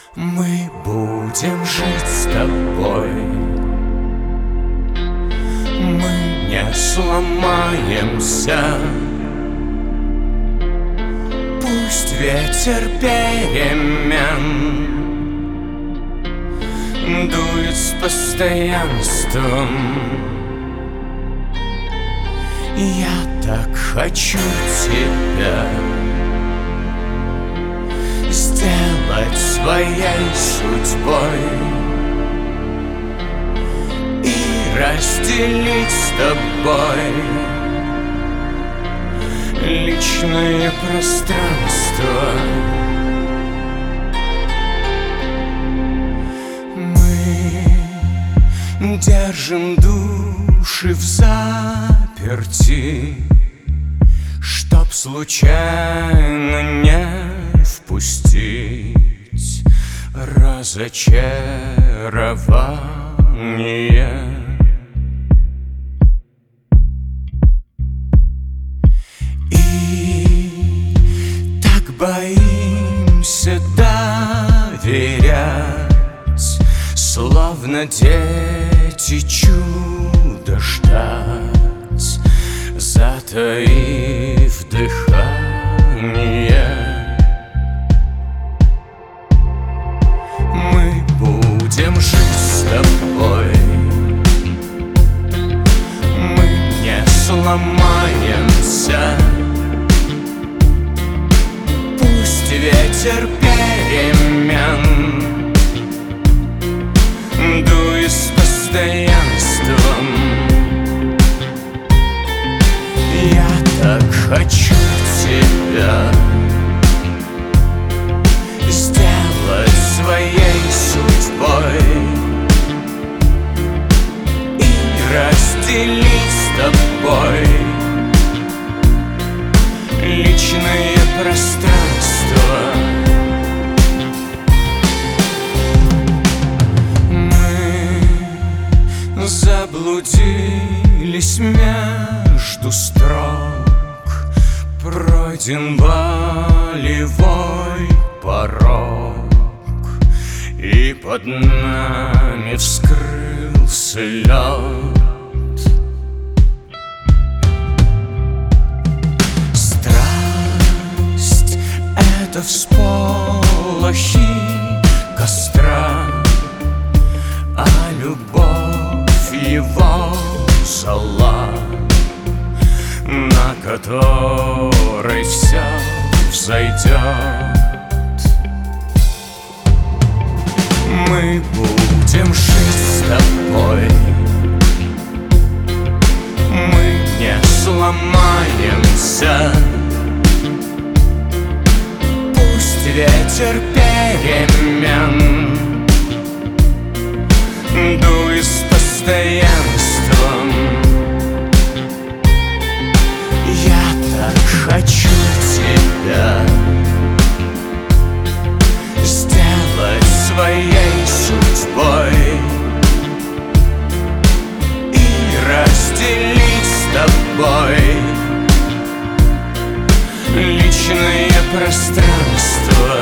Мы будем жить с тобой, мы не сломаемся. Пусть ветер перемен дует с постоянством. Я так хочу тебя сделать своей судьбой и разделить с тобой личное пространство. Мы держим души в заперти, чтоб случайно не впустить разочарование. И так боимся доверять, словно дети чудо ждать, затаив дыхание. Мы будем жить с тобой, мы не сломаемся. Пусть ветер перемен дует с постоянством. Я так хочу тебя сделать своей судьбой и разделить с тобой личное пространство. Мы заблудились между строк, пройден болевой порог, и под нами вскрылся лед. Страсть — это всполохи костра, а любовь его зола, на которой все взойдет. Мы будем жить с тобой, мы не сломаемся. Пусть ветер перемен дует с постоянством. Я так хочу тебя сделать своей судьбой и разделить с тобой личное пространство.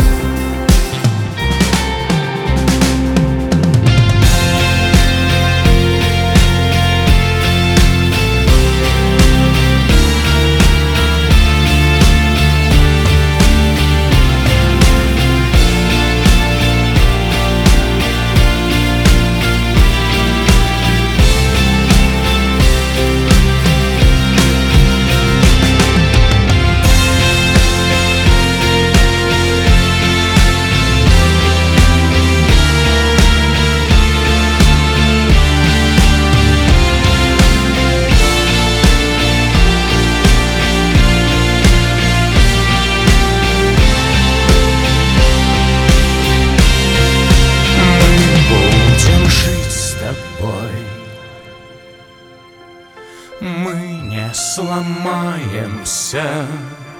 Мы не сломаемся.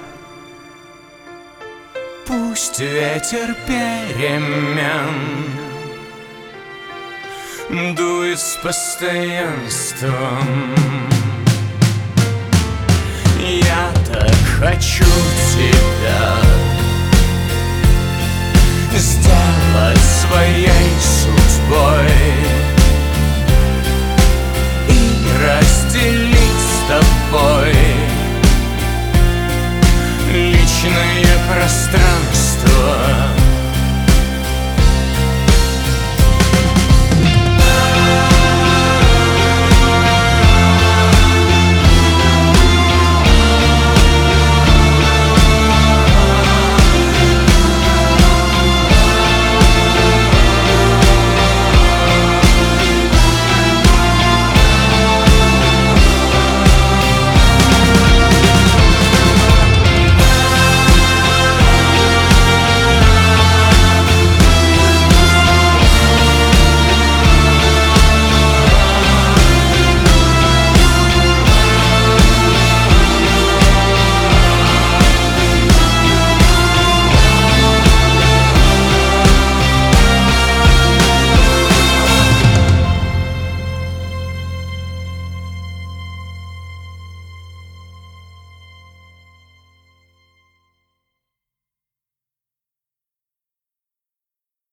Пусть ветер перемен дует с постоянством. Я так хочу тебя